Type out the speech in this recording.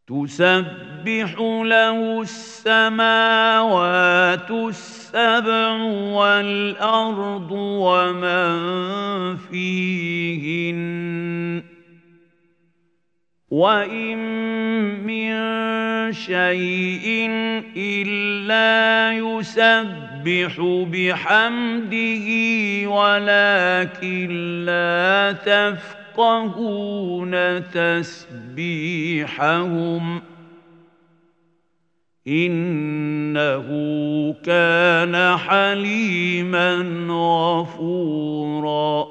تسبح له السماوات السبع والأرض ومن فيهن وإن من شيء إلا يسبح بحمده ولكن لا تفقهون تسبيحهم إنه كان حليما غفورا.